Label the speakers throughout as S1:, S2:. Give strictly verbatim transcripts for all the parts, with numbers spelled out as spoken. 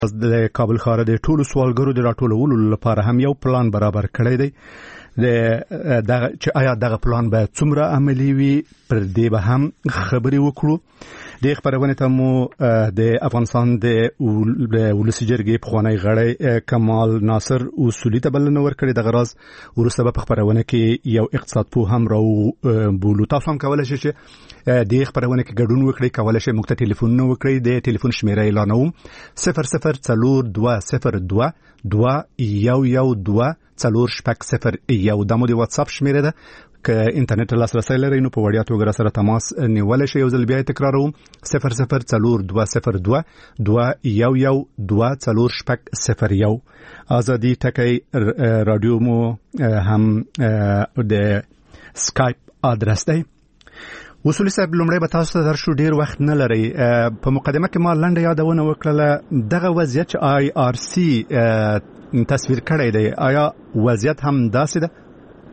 S1: د کابل ښار د ټولو سوالګرو د راټولولو لپاره هم یو پلان برابر کړی دی. د دغه چې آیا دغه پلان به څومره عملي وي پر دې به هم خبرې وکړو. د خبرونه ته مو د افغانستان د ولسی جرګې پخوانی غړی کمال ناصر اصولي ته بلنه ورکړې. د غراز ورسته په خبرونه کې یو اقتصاد پوه هم راو بولو. تاسو هم کولای شئ چې د خبرونه کې ګډون وکړئ. کولای شئ موږ ته ټلیفون وکړئ. د ټلیفون شمیره اعلانوم صفر صفر څلور دوه صفر دوه دوه یو یو دوه څلور شپږ صفر یو. دا مو د واتس اپ شمیره ده. که انټرنیټ لاسرسی لرئ نو په وړیا توګه سره تماس نیولای شئ. یو ځل بیا تکراروم صفر صفر څلور دوه صفر دوه دوه یو یو دوه څلور شپږ صفر یو. آزادي ټکی رادیو مو هم د سکایپ ادرس دی. اصولي صاحب لومړی به تاسو ته درشو، ډیر وخت نه لري. په مقدمه کې ما لنډه یادونه وکړله دغه وضعیت چې آی آر سی تصویر کړی دی، آیا وضعیت هم داسې ده؟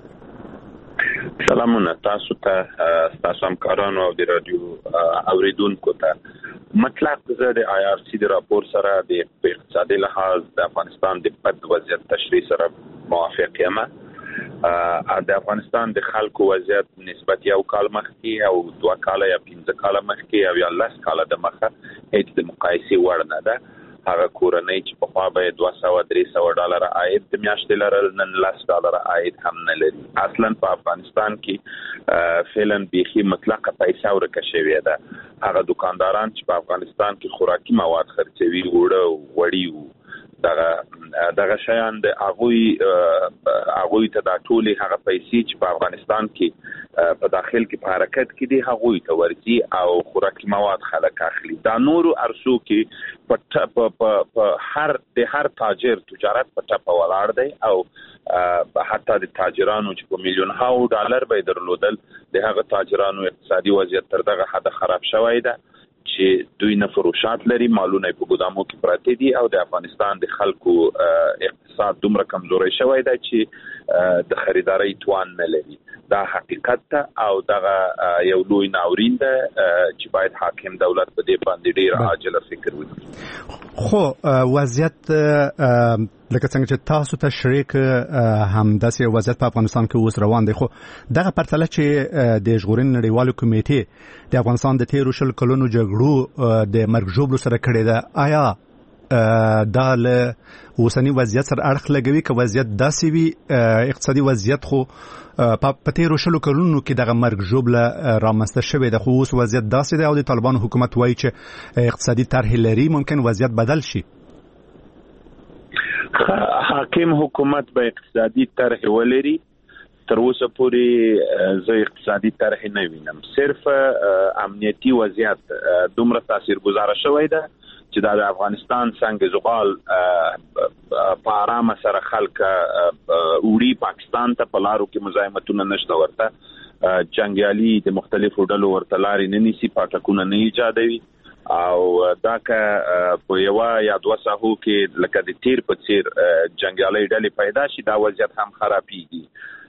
S2: سلامونه تاسو ته، تاسو همکارانو او د رادیو اوریدونکو ته. مطلق زه د آی آر سی د راپور سره د اقتصادي لحاظ د افغانستان د بد وضعیت تشریح سره موافق یم. د افغانستان د خلکو وضعیت نسبت یو کال مخکې او دوه کاله یا پنځه کاله مخکې او یا لس کاله د مخه هیڅ د مقایسې وړ نه ده. هغه کورنۍ چې په خوا به دوه سوه درې سوه ډالر عاید د میاشتې لرل، نن لس ډالر عاید هم نه لري. اصلا په افغانستان کې فعلا بیخي مطلقه پیسه ورکه شوې ده. هغه دکانداران چې په افغانستان کې خوراکي مواد خرڅوي، وړه وړي دغه دغه شیان د هغوی هغوی ته دا ټولې هغه پیسې چې په افغانستان کې په داخل کې په حرکت کې دي هغوی ته ورځي او خوراکي مواد خلک اخلي. دا نورو ارسو کې په هر د هر تاجر تجارت په ټپه ولاړ دی او حتی د تاجرانو چې په میلیونونو ډالر به درلودل د هغه تاجرانو اقتصادي وضعیت تر دغه حد خراب شوی ده چې دوی نه فروشات لري، مالونه په ګودامو کې پراته دي او د افغانستان د خلکو اقتصاد دومره کمزوري شوی دی چې د خریداري توان نه لري. دا حقیقت ته او دغه یو لوی ناورین ده چې باید حاکم دولت په دې باندې ډیر عاجل فکر وکړي.
S1: خو وضعیت لکه څنګه چې تاسو ته شریک هم داسې وضعیت په افغانستان کې اوس روان دی، خو دغه پرتله چې د ژغورنې نړیوالو کمیټې د افغانستان د تیرو شل کلونو جګړو د مرګ ژوبلو سره کړې ده، آیا دا له اوسني وضعیت سره اړخ لګوي؟ که وضعیت داسې وي اقتصادي وضعیت خو په تیرو شلو کلونو کې دغه مرګ ژوبله رامنځته شوې ده، خو اوس وضعیت داسې دی او د طالبانو حکومت وایي چې اقتصادي طرحې لري، ممکن وضعیت بدل شي.
S2: حاکم حکومت به اقتصادي طرح ولري، تر اوسه پورې زه اقتصادي طرح نه وینم. صرف امنیتي وضعیت دومره تاثیرګذاره شوی ده چې دا د افغانستان څنګه زغال په آرامه سره خلک وړي پاکستان ته په لارو کې مزاحمتونه نشته، ورته جنګیالي د مختلفو ډلو ورته لارې نه نیسي، پاټکونه نه ایجادوي او دا که په یوه یا دوه ساحو کې لکه د تیر په څیر جنګیالي ډلې پیدا شي دا وضعیت هم خرابېږي.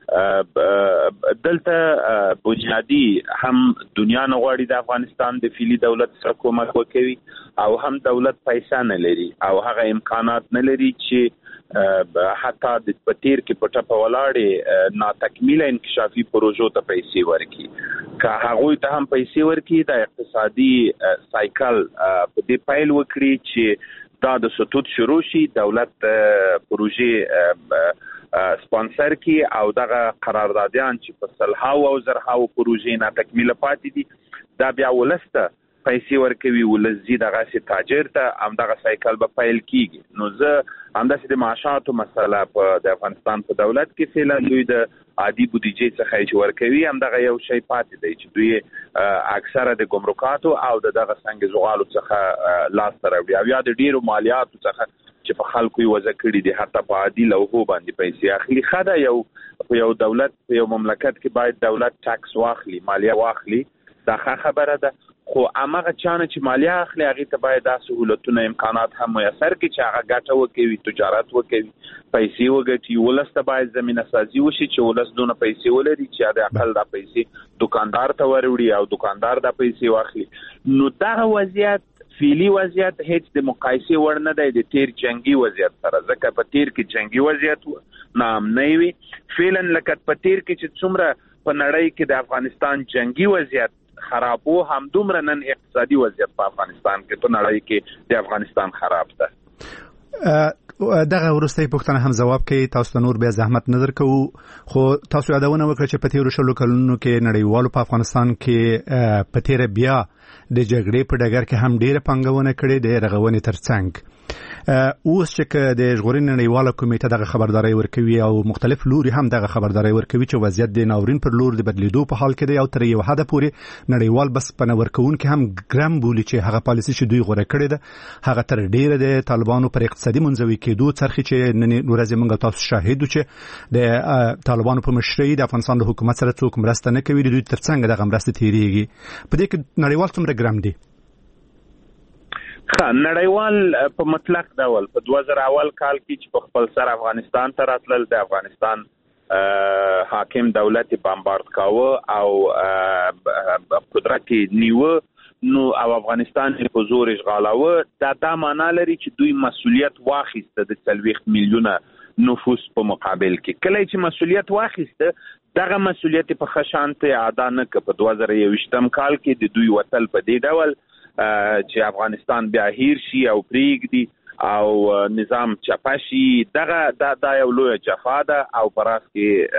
S2: دلته بنیادی هم دنیا نه غواړي د افغانستان د فعلي دولت سره کومک وکوي او هم دولت پیسې نه لري او هغه امکانات نه لري چې حتی د پتیر کې په ټپه ولاړې ناتکمیله انکشافي پروژو ته پیسې ورکړي. که هغوی ته هم پیسې ورکړي د اقتصادي سایکل په دې پیل وکړي چې دا د سطوت شروع شي، دولت پروژې سپانسر کی او دغه قراردادیان چې په سلهاو او زرهاو پروژې نه تکمیله پاتې دي دا بیا ولسته پیسې ورکوي، ولزي دغه سي تاجر ته هم دغه سایکل به پیل کیږي. نو زه همداسې د معاشاتو مسله په د افغانستان په دولت کې فعلا دوی د عادي بودیجې څخه چې ورکوي هم دغه یو شی پاتې دی چې دوی اکثره د ګمرکاتو او دغه څنګه زغالو څخه لاس ته راوړي او یا د ډیرو مالیاتو څخه چې په خلکو یې وضع کړي دي حتی په عادي لوحو باندې پیسې اخلي. ښه ده یو په یو دولت په یو مملکت کې باید دولت ټاکس واخلي، مالیه واخلي، دا ښه خبره ده، خو هغه چانه چې مالیه اخلي هغې ته باید دا سهولتونه امکانات هم میسر کړي چې هغه ګټه وکوي، تجارت وکوي، پیسې وګټي. ولس ته باید زمینه سازي وشي چې ولس دونه پیسې ولري چې د اقل دا پیسې دکاندار ته وروړي او دکاندار دا پیسې واخلي. نو دغه وضعیت فعلی وضعیت هیڅ د مقایسې وړ نه دی د تیر جنگي وضعیت سره، ځکه په تیر کې جنگي وضعیت ناامنۍ وي. فعلا لکه په تیر کې چې څومره په نړۍ کې د افغانستان جنگي وضعیت خرابو، همدومره نن اقتصادي وضعیت په افغانستان کې په نړۍ کې د افغانستان خراب ده.
S1: دغه ورستۍ پوښتنه هم جواب کوي. تاسو ته نور بیا زحمت نظر کوو، خو تاسو یادونه وکړه چې په تیرو شلو کلونو کې نړیوالو په افغانستان کې په تیر بیا د جګړې په ډګر کې هم ډېره پانګونه کړې د رغونې ترڅنګ. اوس چې د ژغورنې نړیواله کمیټه دغه خبرداري ورکوي او مختلف لوري هم دغه خبرداري ورکوي چې وضعیت د ناورین پر لور د بدلیدو په حال کې دی او تر یو حد پورې نړیوال بس په ورکون کې هم ګرام بولی چې هغه پالیسي چې دوی غوړه کړې ده هغه تر ډیره د طالبانو پر اقتصادي منځوي کېدو څرخي چې نن ورځ موږ تاسو شاهد چې د طالبانو په مشرۍ د افغانستان د حکومت سره څوک مرسته نه کوي، دوی ترڅنګ دغه مرسته تیریږي. په دې کې نړیوال څومره ګرام دي؟
S2: خا نړیوال په مطلق ډول په دوه زره اول کال کې چې په خپل سر افغانستان ته راتلل، د افغانستان حاکم دولت بمبارد کاوه او قدرت نیوه نو او افغانستان په زور اشغالاوه. دا دا معنا لري چې دوی مسؤلیت واخیسته د څلوېښت میلیونه نفوس په مقابل کې. کله چې مسؤلیت واخیسته دغه مسؤلیت په خشانته ادا نه ک. په دوه زره یوویشتم کال کې د دوی وتل په دې ډول چې افغانستان بیا هیر شي او پریږدي او نظام چپه شي، دغه دا یو لویه جفا ده او په راس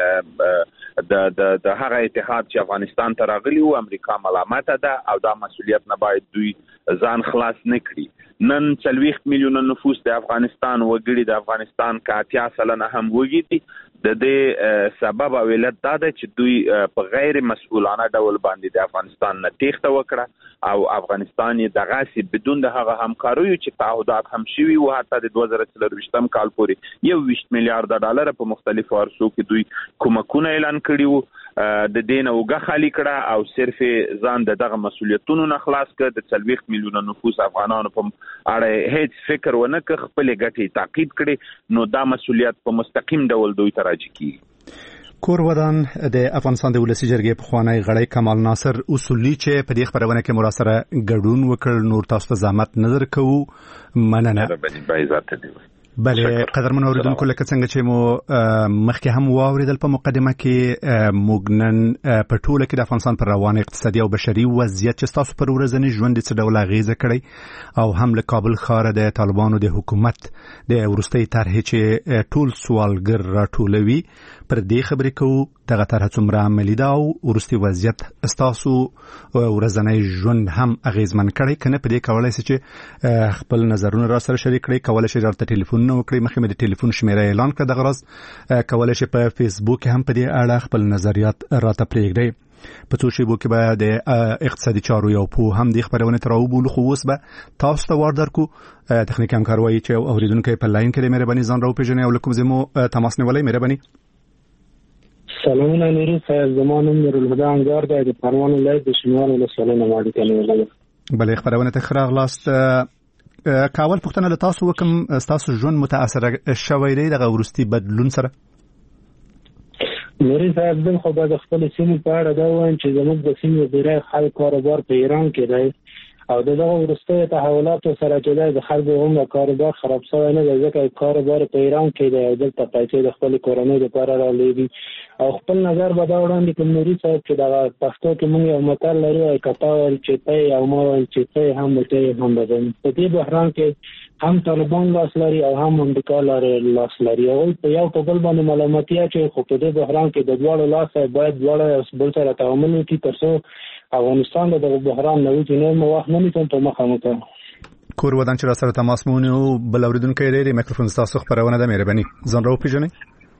S2: کې د د د هغه اتحاد چې افغانستان ته راغلی و امریکا ملامته ده او دا مسؤلیت نه باید دوی ځان خلاص نه کړي. نن څلوېښت میلیونه نفوس د افغانستان وګړي د افغانستان که اتیا سلنه هم وګړي دي. د دې سبب او علت دا ده چې دوی په غیر مسؤلانه ډول باندې د افغانستان نه تېښته وکړه او افغانستان یې دغسې بدون د هغه همکاریو چې تعهدات هم شوي و حتی د دوه زره څلرویشتم کال پورې یو ویشت میلیارده ډالره په مختلفو عرصو کې دوی کومکونه اعلان کړي وو. د دې نه اوږه خالي کړه او صرف ځان د دغه مسؤلیتونو نه خلاص کړه. د څلوېښت میلیونه نفوس افغانانو په اړه هیڅ فکر ونه کړ، خپلې ګټې تعقیب کړي، نو دا مسؤلیت په مستقیم ډول دوی ته راجع کیږي.
S1: کور ودان د افغانستان د ولسی جرګې پخوانی غړی کمال ناصر اصولي چې په دې خبرونه کې مراسره ګډون وکړ، نور تاسو ته زحمت نظر کوو. مننه. بله قدرمن اوریدونکو، لکه څنګه چې مو مخکې هم واوریدل په مقدمه کې موږ نن په ټوله کې د افغانستان پر روان اقتصادي او بشري وضعیت چې تاسو پر ورځني ژوند څه ډول اغیزه کړی او هم له کابل ښار د طالبانو د حکومت د ورستۍ طرحې چې ټول سوالګر راټولوي پر دې خبرې کوو. دغه طرح څومره عملي ده او وروستي وضعیت ستاسو ورځنی ژوند هم اغیزمن کړی که نه؟ په دې کولی شئ چې خپل نظرونه را سره شریک کړئ. کولی شئ راته ټلیفونونه وکړئ. مخکې مې د ټلیفون شمیره اعلان کړه دغه راز. کولی شئ په فیسبوک هم په دې اړه خپل نظریات راته پرېږدئ. په څو شیبو کې به د اقتصادي چارو یو پوه هم د خبرونه تر راوبولو، خو اوس به تاسو ته وار درکو. تخنیکي همکار وایي چې اوریدونکی په لاین کې دی. مهرباني ځان راوپېژنئ او له کوم ځای مو تماس نیولی. مهرباني.
S3: سلامونه نوري صاحب، زما نوم نورالهدی انګار دی، د پروان ولایت د شینوارو ولسوالۍ نه ما اړیکه نیولې.
S1: بلې خبرونه ته ښه راغلاست. که اول پوښتنه له تاسو وکړم، ستاسو ژوند متاثره شوی دی دغه وروستي بدلون سره؟
S3: نوري صاحب زه خو به د خپلې سیمې په اړه دا وایم چې زموږ د سیمې ډېری خلک کاروبار په ایران کې دی او د دغه وروستیو تحولاتو سره چې دی د خلکو عمر کاروبار خراب شوی نه دی، ځکه کاروبار په ایران کې دی او دلته پیسې د خپلې کورنۍ لپاره رالیږي. او خپل نظر به دا وړاندې کړم نوري صاحب چې دغه پښتو کې موږ یو متل لرو، وایي که تا ویل چې تی او ما ویل چې تی هم به تی هم به دی. په دې بحران کې هم طالبان لاس لري او هم امریکا لاس لري. هغوی په یو په بل باندې ملامتي اچوي، خو په دې بحران کې د دواړو لاس باید دواړه بل سره تعامل وکړي تر څو افغانستان د دغه بحران نه وځي. نور مو وخت نه نیسم، په مخه مو ته
S1: کور ودان چې را سره تماس مو ونیو. بل اورېدونکی دی، میکروفون ستاسو خبرونه ده. مهرباني ځان راوپېژنئ.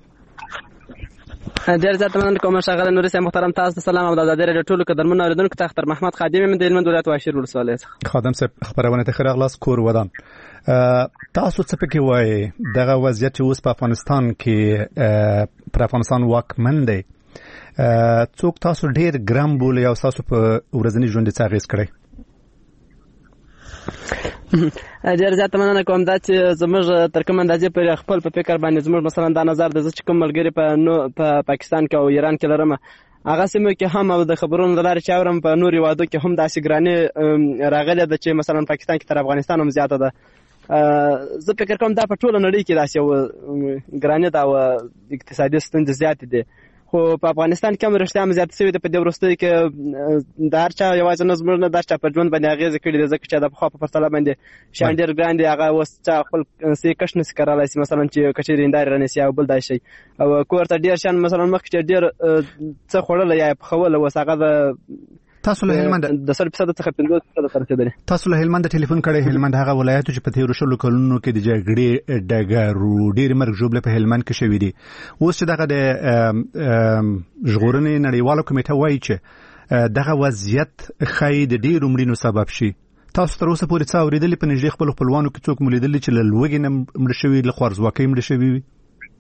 S4: ډېر زیات مننه کوم ښاغلی نوري صاحب محترم. تاسو ته سلام او د ازادۍ راډیو ټولو قدرمنو اورېدونکو ته اختر محمد خادم یم د هلمند ولایت واشیر ولسوالۍ څخه.
S1: خادم صاحب خبرونه ته ښه راغلاست. کور ودان تاسو څه پکې وایي؟ دغه وضعیت چې اوس په افغانستان کې پر افغانستان واکمن دی، څوک تاسو ډېر ګرام بولي او تاسو په ورځني ژوند څه اغېز کړی؟
S4: ډېر زیات مننه کوم دا چې زموږ تر کوم اندازې پورې خپل په فکر باندې زموږ مثلا دا نظر د زه چې کوم ملګري په پاکستان کې او ایران کې لرم، هغه سیمه کې هم او د خبرونو د لارې چې اورم په نورو وادو کې هم داسې ګراني راغلي ده چې مثلا پاکستان کې تر افغانستان هم زیاته ده. زه فکر کوم دا په ټوله نړۍ کې داسې یو ګراني ده او اقتصادي ستونزې زیاتې دي، خو په افغانستان کې هم رښتیا هم زیات شوي ده. په دې وروستیو کې د هر چا یوازې نه زموږ نه د هر چا په ژوند باندې اغېزې کړي دي، ځکه چې د پخوا په پرتله باندې شیان ډېر ګران دي. هغه اوس چا خپل څه کښ نشي کړلی شي، مثلا چې که چېرې هندارې رانیسي او بل دا شی، او کور ته ډېر شیان مثلا مخکې چې ډېر څه خوړلی یا یې پخوله، اوس هغه د
S1: تاسو له هلمند
S4: د سل فیصد څخه پنځوس فیصد ته رسېدلي.
S1: تاسو له هلمند ټلیفون کړی. هلمند هغه ولایت چې په تیرو شلو کلونو کې د جګړې ډګر ډېر مرګ ژوبله په هلمند کې شوي دي. اوس چې دغه د ژغورنې نړیواله کمیټه وایي چې دغه وضعیت ښایي د ډېرو مړینو سبب شي. تاسو تر اوسه پورې څه اورېدلي په نږدې خپلو خپلوانو کې څوک مو لیدلي چې له لوږې نه مړه شوي، له خوارځواکۍ مړه شوي وي؟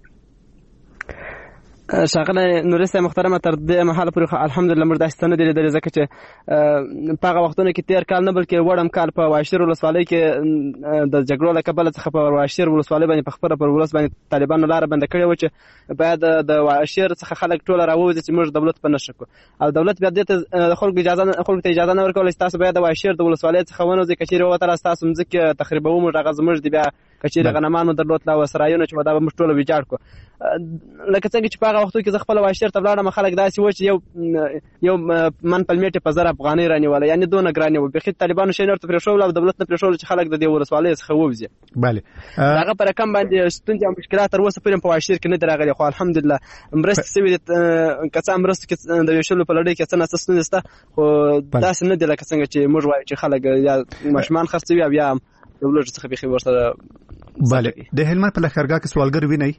S4: ښاغلی نوري صاحب محترمه، تر دې مهاله پورې الحمدلله موږ داسې څه نه دي لیدلي، ځکه چې په هغه وختونو کې تېر کال نه بلکې وړم کال په واشیر ولسوالۍ کې د جګړو له کبله څخه په واشیر ولسوالۍ باندې په خپله پر ولس باندې طالبانو لاره بنده کړې وه چې باید د واشیر څخه خلک ټوله راووځي چې موږ دولت په نښه کړو، او دولت بیا دې ته د خلکو اجازه خلکو ته اجازه نه ورکوله چې تاسو باید د واشیر د ولسوالۍ څخه ونوځئ، که چېرې ووتله ستاسو مځکې تخریبوو موږ، هغه زموږ دي، بیا که چېرې غنمانو درلود او سرایونه چې دا به موږ ټوله ویجاړ کړو. لکه څنګه چې په هغه وختو کې زه خپله واشیر ته ولاړم، خلک داسې و چې یو یو من پلمېټې په زر افغانۍ رانیوله، یعنې دونه ګرانې وه، بیخي طالبانو شی نه ورته پرېښول او دولت نه پرېښول چې خلک د دې ولسوالۍ څخه ووځي.
S1: بله
S4: د هغه په رقم باندې ستونزې او مشکلات تر اوسه پورې په واشیر کې نه دي راغلي، خو الحمدلله مرستې شوي دي. که څه مرستو کې د ویشلو په لړۍ کې څه نه څه ستونزې شته، خو داسې نه دي لکه څنګه چې موږ وایو چې خلک یا ماشومان خرڅوي او یا د ولږ څخه بیخي ورسره.
S1: بله د هلمند په لښکرګاه کې سوالګر وینئ؟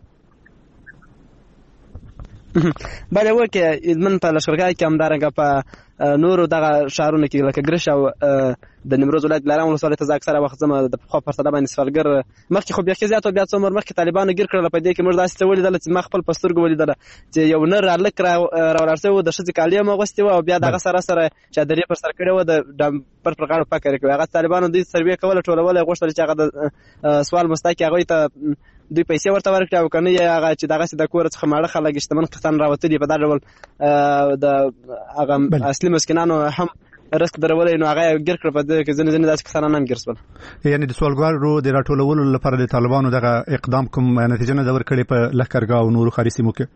S4: بله وکې هلمند په لښکرګاه کې همدارنګه په نورو دغه ښارونو کې لکه ګرش او د نیمروز ولایت دلارام ولسوالۍ ته زه اکثره وخت ځم، د پخوا په پرتله باندې سوالګر مخکې خو بیخي زیات و، بیا څو عمر مخکې طالبانو ګیر کړله. په دې کې موږ داسې څه ولیدله چې ما خپل په سترګو ولیدله چې یو نر هلک راولاړ شوی و، د ښځې کالي هم اغوستې وه او بیا د هغه سره سره چادرې پر سر کړې وه، د ډمپر پر غاړه پکه یې کړې. هغه طالبانو دوی سروې کوله، ټولوله یې غوښتل چې هغه د سوال مستا کې هغوی ته دوی پیسې ورته ورکړي او که نه یې هغه چې دغسې د کور څخه ماړه خلک شتمن کسان راوتلي په دا ډول د هغه اصلي مسکینانو هم رزق درولی، نو هغه یې ګیر کړه. په دې کې ځینې ځینې داسې کسانان هم ګیر شول.
S1: یعنې د سوالګرو د راټولولو لپاره د طالبانو دغه اقدام کوم نتیجه نه ده ورکړې په لښکرګاه او نورو ښاري سیمو کې؟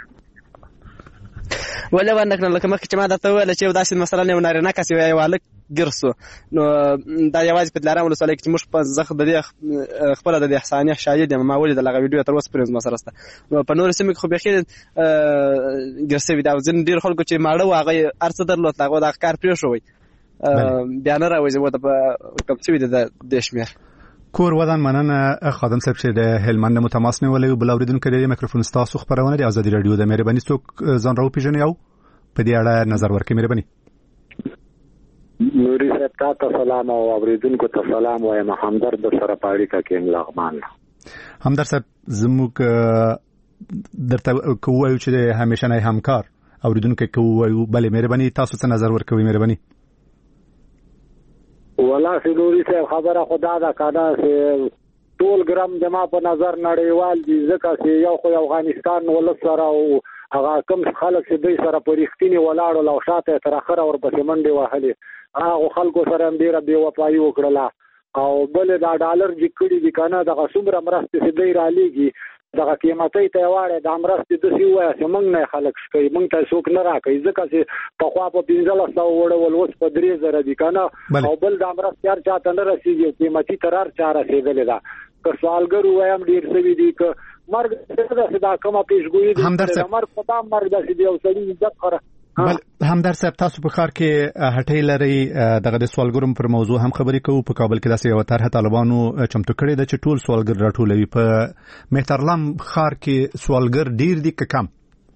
S4: ولې ورنه کړل؟ لکه مخکې چې ما درته وویله چې یو داسې مثلا یو نارینه کس یو هلک ګیر سو، نو دا یوازې په دلارام ولسوالۍ کې چې موږ په زه د دې خپله د دې احسانیه شاهد یم، ما ولیدل هغه ویډیو تر اوسه پورې زما سره شته. نو په نورو سیمو کې خو بیخي ګیر سوي دي او ځینې ډېر خلکو چې ماړه وو هغه یې هر څه درلود، هغه دغه کار پرېښوی، بیا نه راوځي، ورته په کم شوي دي د دې شمېر.
S1: کور ودان مننه خادم صاحب چې د هلمند نه متماس نیولې. بل اورېدونکي د میکروفون ستاسو خبرونه د ازادي راډیو د مهرباني څوک ځان راوپېژني او په دې اړه نظر ورکړي. مهرباني.
S5: نوري صاحب ته سلام او اوریدونکو ته سلام وایم. همدرد سره پاړی کا کې لغمان.
S1: همدرد صاحب زموږ درته کوو چې همیشه نه همکار اوریدونکو کوو. بله مهرباني تاسو څه نظر ورکوي؟ مهرباني.
S5: ولا سلوري صاحب خبره خدا دا کاده سه ټول ګرام جما په نظر نړیوال دي، ځکه چې یو خو افغانستان ولس سره او هغه کم خلک چې دوی سره پرېختینی ولاړو او شاته تر اخره ورپسې منډې وهلې، هغه خلکو سره هم ډېره بې وفایي وکړله. او بل دا ډالر چې کړي دي که نه دغه څومره مرستې چې دوی رالیږي دغه قیمتۍ ته یې واړی دا مرستې داسې ووایه چې موږ نه یې خلک کوي، موږ ته څوک نه راکوي، ځکه چې پخوا په پنځلس سوه وړول اوس په درې زره دي که نه. او بل دا مرستې هر چا ته نه رسېږي، قیمتي تر هر چا رسېدلې ده. که سوالګر ووایم ډېر شوي دي، که مرګ داسې دا کومه پیشګویي دي چې مرګ په دا مرګ داسې دی یو سړي عزت خره.
S1: بل همدرد صاحب تاسو په ښار کې هټۍ لرئ، دغه د سوالګرو پر موضوع هم خبرې کوو. په کابل کې داسې یوه طرحه طالبانو چمتو کړې ده چې ټول سوالګر راټولوي. په مهترلام ښار کې سوالګر ډیر دي که کم؟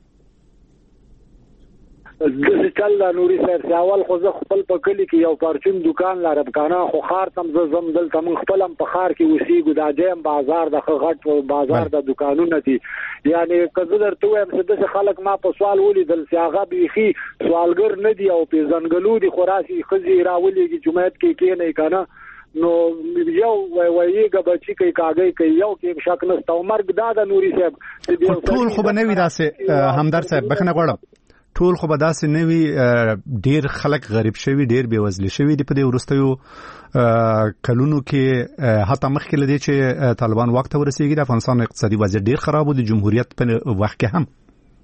S5: داسې چل ده نوري صاحب چې اول خو زه خپل په کلي کې یو پرچون دکان لرم که نه، خو ښار ته هم زه ځم، دلته موږ خپل هم په ښار کې اوسېږو. دا جیم بازار د ښه غټ بازار د دکانونه دي. یعنې که زه درته ووایم چې داسې خلک ما په سوال ولیدل چې هغه بیخي سوالګر نه دي او پېژنګلو دي، خو راسي ښځې راولېږي جومات کې کېنئ که نه، نو یو وایېږه بچي کوي کاږی کوي، یو کې شک نشته. او مرګ دا ده نوري صاحب
S1: ټول خو به نه وي داسې. همدرد صاحب بخښنه غواړم، ټول خو به داسې نه وي، ډیر خلک غریب شوي، ډیر بېوزلي شوي دي په دې وروستیو کلونو کې، حتی مخکې له دې چې طالبان واک ته ورسېږي د افغانستان اقتصادي وضعیت ډیر خراب و، د جمهوریت په وخت کې هم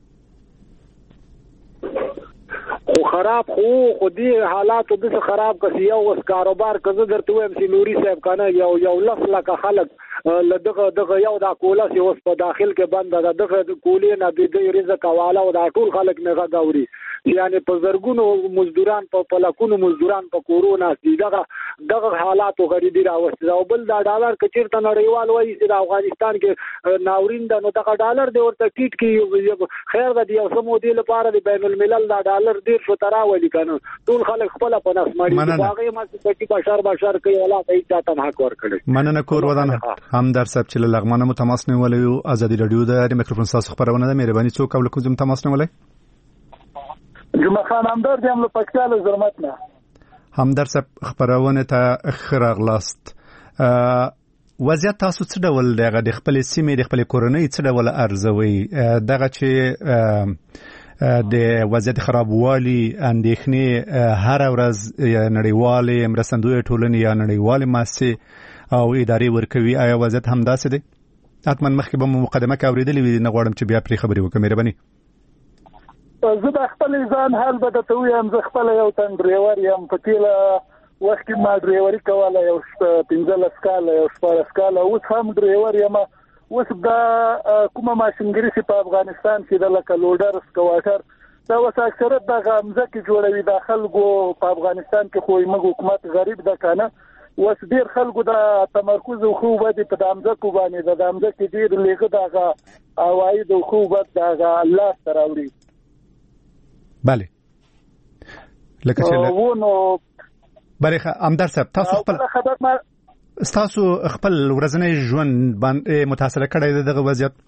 S5: خو خراب خو خو دې حالاتو د خراب کسي یو وس کاروبار کزه درته وایم سي نوري صاحب کنه یو یو لس لکه خلک لدغه دغه یو دا کوله سی اوس په داخل کې بند ده، دغه کولې نه د رزق حواله او دا ټول خلک نه غاوري، یعنی په زرګونو مزدوران په پلکونو مزدوران په کورونا دي، دغه دغه حالات غریبی راوستي او بل دا ډالر کچیرته نړیوال وایي چې د افغانستان کې ناورین ده، نو دغه ډالر دی ورته ټیټ کې خیر ده یو سمو دی لپاره د بین الملل دا ډالر ډیر شو تراولي کنه، ټول خلک خپل په نس مړي باغې ما چې بشر بشر کوي ولا ته چاته حق ورکړي.
S1: مننه کور ودان هم در صاحب چې لغمانه مو تماس نیولې او ازادي رادیو د میکروفون تاسو خبرونه ده، مهرباني څوک او لکه زم تماس نیولې.
S6: جمعه خان همدرد یم له پکتیاله زرمت نه.
S1: همدرد صاحب خبرونه ته خراغلاست. وضعیت تاسو څه ډول دغه د خپل سیمې د خپل کورنۍ څه ډول ارزوي دغه چې د وضعیت خرابوالي اندېښنې هر ورځ نړیوالې مرستندویه ټولنې یا نړیوالې مؤسسې او ادارې ورکوي، آیا وضعیت هم داسې دی؟ حتما مخکې به مقدمه کې اورېدلې وي، نه غواړم چې بیا پرې خبرې وکړم. مهرباني.
S6: زه د خپل ځان حال به درته ووایم، زه خپله یو تن ډریور یم، په تېله وخت کې ما ډریوري کوله یو پنځلس کاله یو شپاړس کاله، اوس هم ډریور یم. اوس دا کومه ماشینګري چې په افغانستان کې د لکه لوډر سکواټر دا اوس اکثرت دغه مځکې جوړوي، د خلکو په افغانستان کې خو موږ حکومت غریب ده که نه، اوس ډیر خلکو د تمرکز او خو باندې په دامځکو باندې د دامځکې ډیر لږه دغه عواید او خو باندې دغه الله سره وړي.
S1: بله لکه چې
S6: ونه
S1: بریخه همدرد صاحب تاسو خپل
S6: خبر ما
S1: تاسو خپل ورځنی ژوند باندې متاثر کړی دی دغه وضعیت؟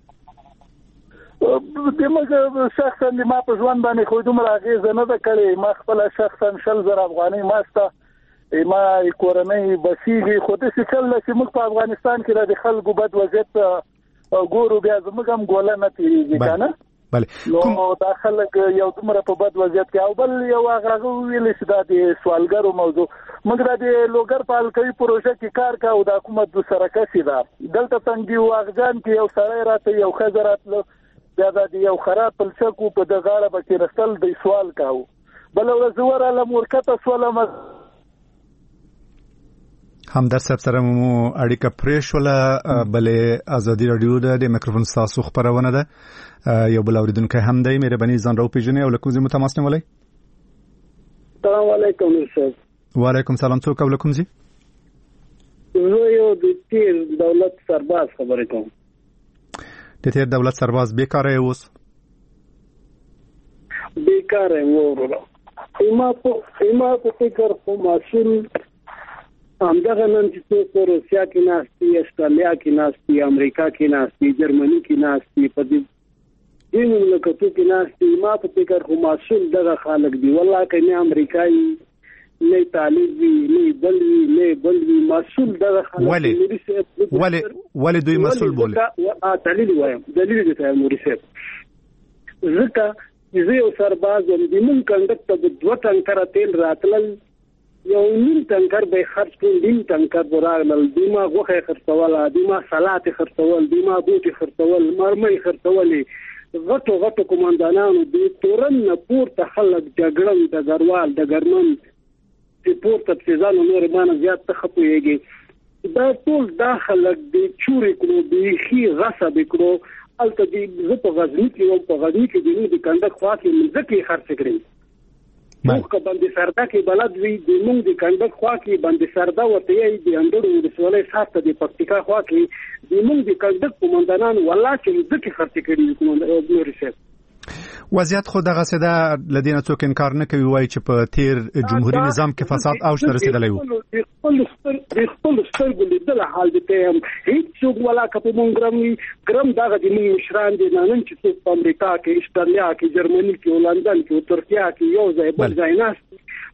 S6: دماغه شخصا ما په ژوند باندې خو دومره اغیزه نه ده کړې، ما خپل شخصا شل زره افغانۍ ماسته ما کورنۍ بسیږي، خو د سکل چې موږ په افغانستان کې د خلکو بد وضعیت ګورو بیا زموږ هم ګوله نه تیریږي کنه.
S1: بله
S6: نو دا خلک یو دومره په بد وضعیت کې، او بل یو هغه ویل چې دا د سوالګرو موضوع موږ د لوګر په الکوي پروژه کې کار کوو، د حکومت د سره کسي ده دلته څنګه واغجان کې یو سړی راته یو ښځه راتله بیا د یو خراب پلچکو په د غاړه به کېنستل د سوال کوو، بله ورځ ورغلم ورکته شولم.
S1: همدرد صاحب سره مو اړیکه پرې شوله، بلې ازادي رادیو د میکروفون تاسو خبرونه ده، یو بل اوریدونکی هم دی، مهرباني ځان راوپېژنئ او له کوم ځای مو تماس نیولی؟
S7: السلام علیکم استاد.
S1: وعلیکم سلام، څوک او له کوم ځای؟
S7: زه یو د تیر دولت سرباز خبرې کوم.
S1: د تیر دولت سرباز بیکاره یې اوس؟
S7: بیکاره یم وروره، ما په په فکر خو ماشین همدغه نن چې څوک په روسیا کې ناست دي، استرالیا کې ناست دي، امریکا کې ناست دي، جرمني کې ناست دي، په دې ځینو مملکتو کې ناست دي، ما په فکر خو مسؤل دغه خلک دي، والله که نه امریکایي نه طالب وي نه بل وي نه بل وي، مسؤل دغه خلک.
S1: ولې ولې ولې دوی مسؤل بولي؟
S7: دلیل وایم، دلیل دې ته نوري صاحب، ځکه زه یو سرباز یم، د مونږ کنډک ته د دوه ټنکره تیل راتلل، یو نیم ټنکر به خرڅ کړل، نیم ټنکر به راغلل، دیما غوښه خرڅوله، دیما سلات خرڅول، دیما بوټي خرڅول، مرمۍ خرڅولې، غټو غټو کمانډانانو د تورن نه پورته خلک جګړن ډګروال ډګرمن چې پورته پسېزانو نور مانه زیات ته خپویږي، دا ټول دا خلک د چورې کړو، بیخي غصب کړو. هلته د زه په غزني کې وم، په غزني کې د د کنډک خوا کې مځکې خرڅ کړې، موږ که بندې سرده کې بلد وي، د موږ د کنډک خوا کې بندې سرده ورته یې د اندړو ولسوالۍ ساته د پکتیکا خوا کې د موږ د کنډک قومندانان والله چې مځکې خرڅې کړي دي. نوري صاحب
S1: وضعیت خو دغه څه ده، له دې نه څوک انکار نه کوي، وایي چې په تیر جمهوري نظام کې فساد اوج ته رسېدلی و.
S7: د خپلو سترګو لیدلی حال دې ته یم، هېڅوک ولا که په مونږ ګرم وي، ګرم دغه د مونږ مشران دي، نن چې څوک په امریکا کې، استرالیا کې، جرمني کې، لندن کې، ترکیه کې یو ځای بل ځای ناست،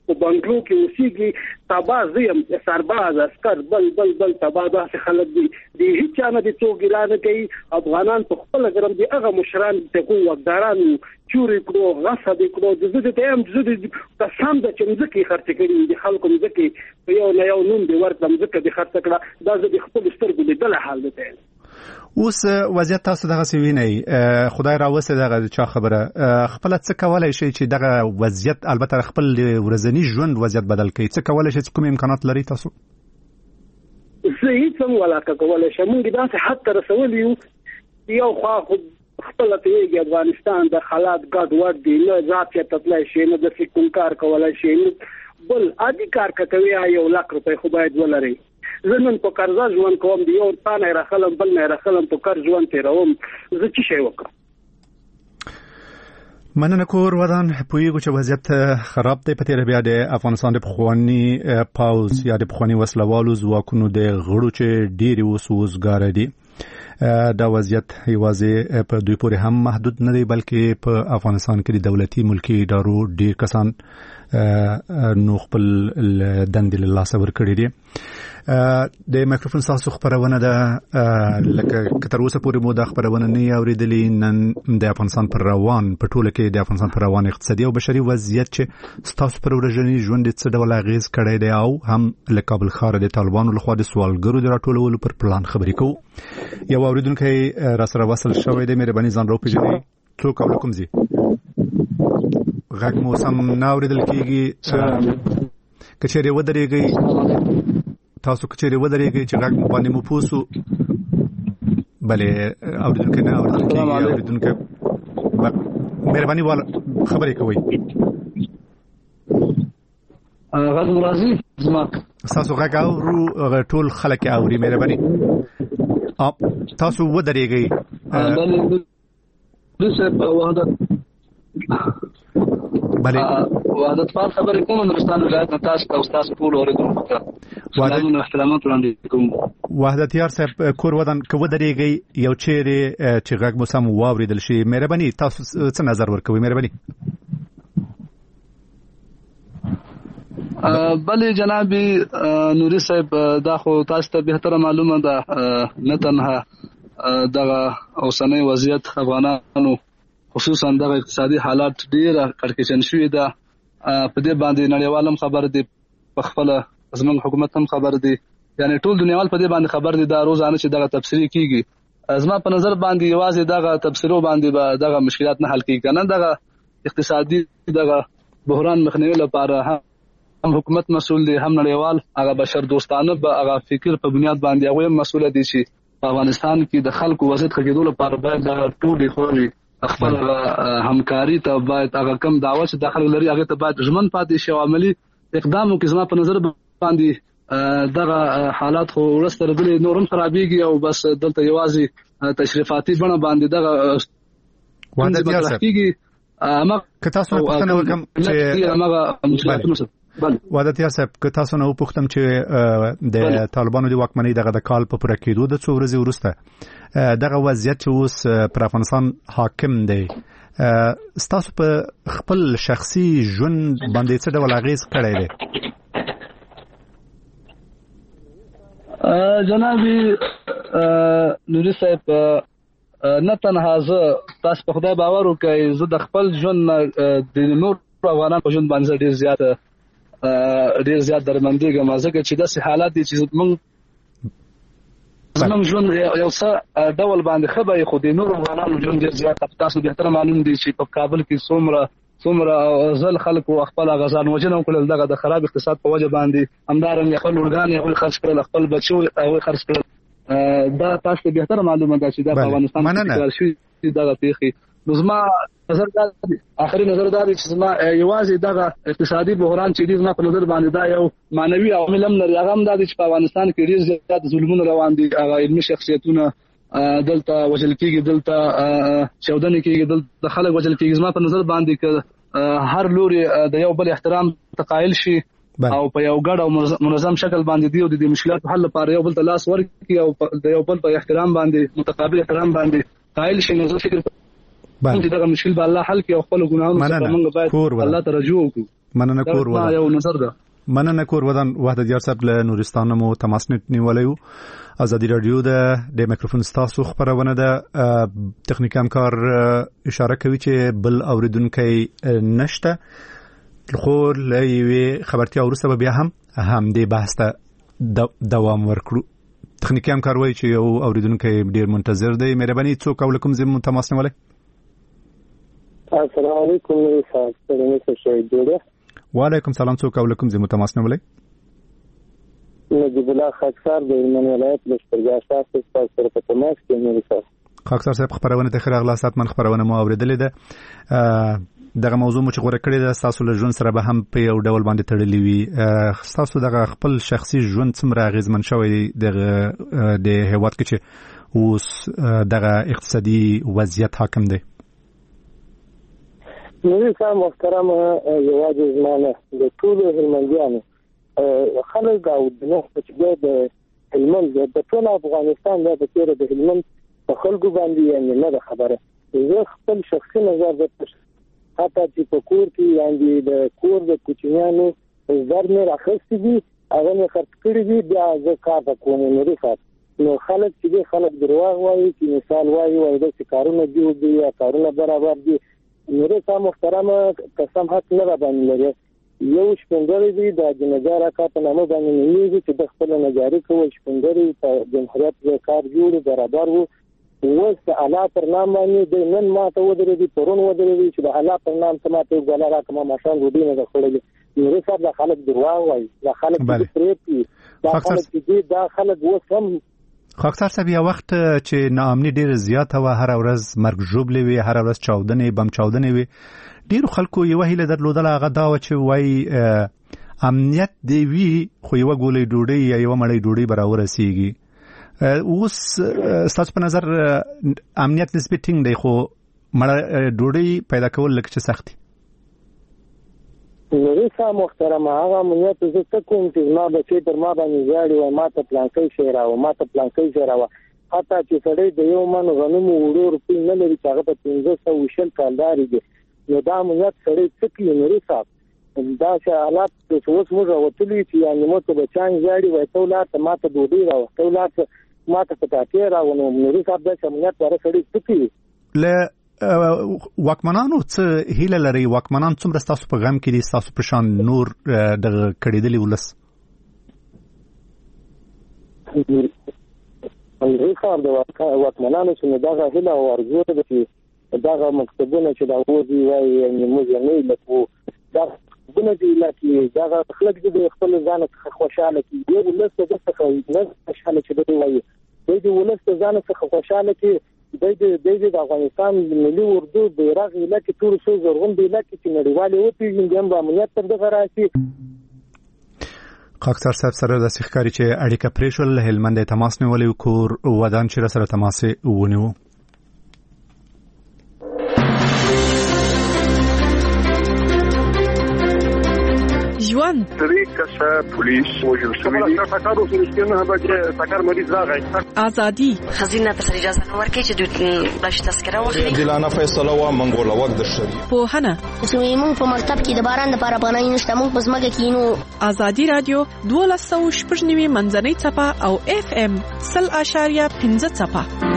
S7: په بنگلو کې اوسېږي تباه زیم سرباز عسكر بل بل بل تباه داسې خلک دي د هیڅ چا نه د څوک ګیله نه کوي. افغانان په خپله ګرم دي هغه مشران د کوم واکداران چورې کړو غصب یې کړو د زه ته هم زه د قسم ده چې مځکې خرڅې کړي د خلکو مځکې په یو نه یو نوم دې ورکړه مځکه دې خرڅه کړه دا زه د خپلو سترګو لیدلی حال دی.
S1: اوس وضعیت تاسو دغسې وینئ خدای راوستې دغه چا خبره خپله څه کولی شئ چې دغه وضعیت البته خپل ورځني ژوند وضعیت بدل کړئ څه کولی شئ کوم امکانات لري تاسو؟
S7: زه هیڅ هم ولاکه کولی شم موږ داسې حد ته رسولي یو یو خوا خو خپله پوهېږي افغانستان د حالات ګډ وډ دي نه ذات یې تتلی شي نه داسې کوم کار کولی شي بل عادي کار که کوي یو لاک روپۍ خو باید ولرئ. زه نن په قرضه ژوند کوم د یو تا نه یې راخلم بل نه یې راخلم په قرض ژوند تېروم زه څه شی وکړم؟
S1: مننه کور ودان پوهیږو چې وضعیت خراب دی په تېره بیا د افغانستان د پخواني پوځ یا د پخواني وسلوالو ځواکونو د غړو چې ډېرې اوس وزګاره دي دا وضعیت یوازې په دوی پورې هم محدود نه دی بلکې په افغانستان کې د دولتي ملکي ادارو ډېر کسان نو خپل دندې له لاسه ورکړي دي. د مایکروفون تاسو خبرونه ده لکه تر اوسه پورې مو دا خبرونه نه اوریدلې نن د افغانستان پر روان په ټوله کې د افغانستان پر روان اقتصادي او بشري وضعیت چې تاسو پر ورځنی ژوند څه ډول اغیز کړی دی او هم له کابل ښار د طالبانو لخوا د سوالګرو د راټولولو پر پلان خبرې کوو. یو اوریدونکی را سره وصل شوی دی مهرباني ځان راوپېژنئ څوک او کوم ځای غږ مو سم نه اوریدل کېږي که چېرې ودرېږئ تاسو که چېرې ودرېږئ چې غږ باندې مو پوه سو بلې اورېدونکی نه اورېدل کېږي اورېدونکی مهرباني والا خبرې کوئ
S8: غږ مو راځي زما
S1: ستاسو غږ اورو ټول خلک یې اوري مهرباني تاسو ودرېږئ
S8: بلې دوی وحدت
S1: بلې
S8: وحدت پال خبرې کوم نورستان ولایت نه تاسو ته استاد ټول اورېدونکو ته سلامونه احترامات وړاندې کوم.
S1: وحدت یار صاحب کور ودان که ودرېږئ یو چیرې چې غږ مو سم واورېدل شي مهرباني تاسو څه نظر ورکوئ مهرباني؟
S8: بلې جناب نوري صاحب دا خو تاسو ته بهتره معلومه ده نه تنها دغه اوسنی وضعیت افغانانو خصوصا دغه اقتصادي حالات ډېره کړکېچن شوي ده په دې باندې نړیوال هم خبر دی په خپله زموږ حکومت هم خبر دی یعنی ټول دنیاوال په دې باندې خبر دی دا روزانه چې دغه تبصرې کېږي زما په نظر باندې یوازې دغه تبصرو باندې به دغه مشکلات نه حل کېږي که نه دغه اقتصادي دغه بحران مخنیوي لپاره هم حکومت مسؤل دی هم نړیوال هغه بشر دوستانه به هغه فکر په بنیاد باندې هغوی هم مسؤله دي چې په افغانستان کې د خلکو وضعیت ښه کېدو لپاره باید دغه ټولې خورې خپل همکاري ته باید هغه کم دعوه چې داخل لري هغه ته باید ژمن پاتې شي او عملي اقدام وکړي. زما په نظر باندې دغه حالات خو وروسته راغلي نور هم خرابېږي او بس دلته یوازې تشریفاتي بڼه باندې دغه
S1: وحدت یار صاحب که تاسو نه پوښتنه وکړم چې وحدت یار صاحب که تاسو نه وپوښتم چې د طالبانو د واکمنۍ دغه د کال په پوره کېدو د څو ورځې وروسته دغه وضعیت چې اوس پر افغانستان حاکم دی ستاسو په خپل شخصي ژوند باندې څه ډول اغیز کړی دی؟
S8: جناب نوري صاحب نه تنها زه تاسو په خدای باور وکړئ زه د خپل ژوند د نور افغانانو په ژوند باندې ډېر زیات ډېر زیات درمندېږم ځکه چې داسې حالات دي چې موږ زموږ ژوند یو څه ډول باندې ښه به خو د نورو افغانانو ژوند ډېر زیات تاسو بهتره معلوم دي چې په کابل کې څومره څومره ځل خلکو خپل غزان وجنه وکړل دغه د خراب اقتصاد په وجه باندې همدارنګه خپل اورګان یې هغوی خرڅ کړل خپل بچو هغوی خرڅ کړل دا تاسو ته بهتره معلومه ده چې دا په افغانستان کې تکرار شوي دغه پیښې نو زما نظر دا آخري نظر دا دی چې زما یوازې دغه اقتصادي بحران چې دی زما په نظر باندې دا یو معنوي عوامل هم لري هغه هم دا دی چې په افغانستان کې ډېر زیات ظلمونه روان دي هغه علمي شخصیتونه دلته وژل کېږي دلته چاودنې کېږي دلته خلک وژل کېږي زما په نظر باندې که هر لوري د یو بل احترام ته قایل شي او په یو ګډ او منظم شکل باندې دی او د مشکلاتو حل لپاره یو بل ته لاس ورکړي او د یو بل په احترام باندې متقابل احترام باندې قایل شي نو زه فکر چې دا مشکل به الله حل کړي او خپل ګناهونه څخه موږ باید الله ته رجوع وکړو.
S1: مننه کور ودان
S8: یو نظر ده.
S1: مننه کور ودان وحدت یار صاحب له نورستان مو تماس نیولیو. ازادي رادیو د د میکروفون ستاسو خبرونه ده. تخنیکی همکار اشاره کوي چې بل اوریدونکو نشته، خو لوي خبرتي اورسه بیا هم هم دې بحث ته دوام ورکړو. تخنیکی همکار وایي چې یو اوریدونکو ډیر منتظر دی. مهرباني څوک او لکم زمو تماس نیولای.
S9: السلام علیکم صاحب، څنګه شئ؟ جوړه.
S1: وعلیکم سلام، څوک او لکم زمو تماس نیولای.
S9: نجیب الله خاکسار د هلمند ولایت د شپږ تاسو سره په تماس کې مې صاحب.
S1: خاکسار صاحب خبرونه ته خیر اغلاصات من خبرونه مو اوریدلې ده. دغه موضوع مو چې غوړه کړې ده تاسو له ژوند سره به هم په یو ډول باندې تړلې وي. تاسو دغه خپل شخصي ژوند څومره اغیزمن شوی دغه د هیواد کې چې اوس دغه اقتصادي وضعیت حاکم دی؟
S9: نو صاحب محترم، یوازې زمانه د ټول هلمندیانو خلک او د نو چې د هلمند د ټول افغانستان د بچره د هلمند په خلکو باندې یې نه خبره. زه خپل شخصي نظر د حتی چې په کور کې یعنی د کور د کوچنیانو زر نه راخستې دي هغه نه خرڅ کړی دي بیا زه کار کوم نه لري. نو خلک چې خلک درواغ وایي چې مثال وایي وایي د کارونه دی او د کارونه برابر دي. نو صاحب محترم قسم حق نه را باندې لري. یو شپندري دی د جنګار کا په نامه باندې نیږي چې د خپل نجاری کوي شپندري په جمهوریت کې کار جوړ برابر وو. اوس د الله پر نام باندې د نن ماته ودرې دي پرون ودرې دي چې د الله پر نام سماته غلا راکمه ماشان ودی نه خړلې. نو صاحب د خلک درواغ وایي، د خلک د پریپي د خلک چې د خلک وسم.
S1: خاکسار صاحب یو وخت چې ناامني ډیر زیات و، هر ورځ مرګ جوړلې وي، هر ورځ چاودنې بم چاودنې وي. ډیر خلکو یو هیله درلودل هغه دا و چې وای امنیت دی وی خو یو ګولې ډوډۍ یا یو مړې ډوډۍ برابر رسیږي. اوس ستاسو په نظر امنیت نسبی ټینګ دی خو مړه ډوډۍ پیدا کول لکه چې سخت دي؟
S9: نو صاحب محترم هغه امنیت زه څه کوم چې ما بچي پر ما باندې ځاړي و ما ته پلانکې شهرا و ما ته پلانکې شهرا و حتی چې سړی د یو من غنمو وړو روپی نه لري چې هغه په پنځه سوه وشل کالداري دي. نو دا امنیت سړی څه کوي؟ نو صاحب دا چې حالات چې اوس موږ وتلی چې یعنی مو ته بچان ځاړي وای ته ولات ما ته دوی راو ته ولات ما ته پټاټي راو. نو نو صاحب دا امنیت ور سړی څه کوي؟
S1: له واکمنانو څه هیله لري؟ واکمنان څومره تاسو په غم کې دي تاسو په شان نور د کړيدلې ولس؟
S9: انځور خبر د واکمنانو چې دغه هیله او ارزو ده چې دغه مکتبونه چې دا وځي وایي یعنی موږ نه لکو دا بنه دی لکه دغه خلک د خپل ځان څخه خوشاله کی یو ولس د څخه نه خوشاله چې دوی وایي د ولس د ځان څخه خوشاله کی د د افغانستان ملي اردو بیرغ لکه ټول څو زرغون دی لکه چې نړیوالې او پیژندل د امنیت تر دغه راشي.
S1: خاکسار صاحب سره د سیخکاری چې اړیکه پریشل هلمند تماس نیولې کور ودان چې سره تماس ونیو.
S10: ژوند
S11: طریقه سره پولیس وجل شوی دی سکارو سرستنه به سکار مریض راغی
S10: ازادي
S12: خزینه ته اجازه ورکړي چې دوی باش تذکره واخلي.
S13: دلانه فیصله و منګول وخت د شری
S10: په هنه
S14: زموږ په مکتب کې د باران لپاره پناه نشته، موږ په ځمکه کې نو.
S10: ازادي رادیو دوه سوه شپږ نوي منځنۍ چپه او اف ام صفر اشاریه پنځه چپه.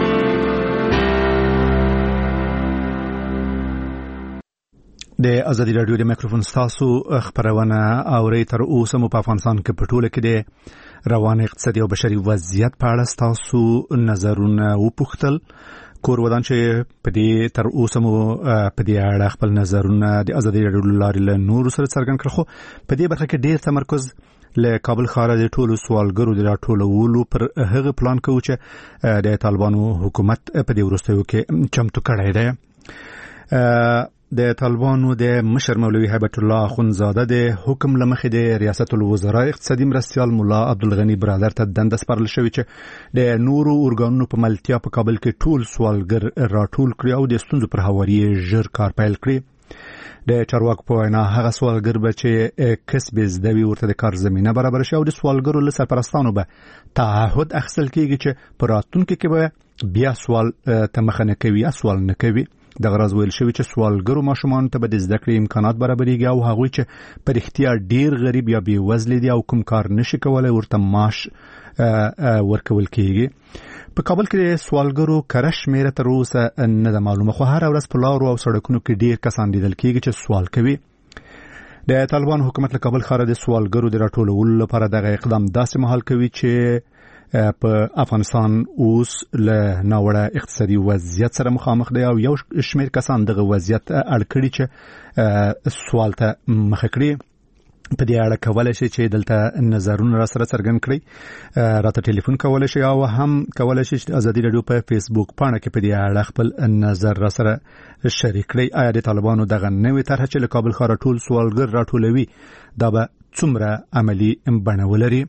S1: د ازادي رادیو د میکروفون تاسو خبرونه اوري. تر اوسه مو په افغانستان کې په ټوله کې د روان اقتصادي او بشري وضعیت په اړه تاسو نظرونه وپوښتل. کور ودان چې په دې تر اوسه مو په دې اړه خپل نظرونه د ازادي رادیو لارې له نور سره څرګند کړل. خو په دې برخه کې ډېر تمرکز له کابل ښار د ټولو سوالګرو د راټولولو پر هغه پلان کوي چې د طالبانو حکومت په دې وروستیو کې چمتو کړی دی. د طالبانو د مشر مولوي هیبت الله اخونزاده د حکم لمخې د ریاست الوزرا اقتصادي مرستيال مولا عبدالغنی برادر ته دنده سپارل شوې چې د نورو اورګانونو په ملتیا په کابل کې ټول سوالګر راټول کړي او د ستونزو پر هواري ژر کار پیل کړي. د چارواکو په وینا هغه سوالګر به چې کسب زده وي ورته د کار زمينه برابر شي او د سوالګرو له سرپرستانو به تعهد اخیستل کیږي چې په راتلونکي کې به بیا سوال ته مخه نه کوي، سوال نه کوي. د غرض ویل شوی چې سوالګرو ماشومان ته به د زده کړې امکانات برابرېږي او هغوی چې په رښتیا ډیر غریب یا بې وزله دي او کوم کار نشي کولای ورته معاش ورکول کیږي. په کابل کې سوالګرو کره شمیره تر اوسه نه ده معلومه، خو هر ورځ په لارو او سړکونو کې ډیر کسان لیدل کیږي چې سوال کوي. د طالبان حکومت له کابل ښار د سوالګرو د راټولولو لپاره دغه اقدام داسې مهال کوي چې په افغانستان اوس له ناوړه اقتصادي وضعیت سره مخامخ دی او یو شمیر کسان دغه وضعیت اړ کړي چې سوال ته مخه کړي. په دې اړه کولای شي چې دلته نظرونه را سره څرګند کړئ، راته ټلیفون کولای شي او هم کولای شي چې ازادي رادیو په فیسبوک پاڼه کې په دې اړه خپل نظر را سره شریک کړئ. آیا د طالبانو دغه نوې طرحه چې له کابل ښار ټول سوالګر راټولوي دا به څومره عملی بڼه ولري؟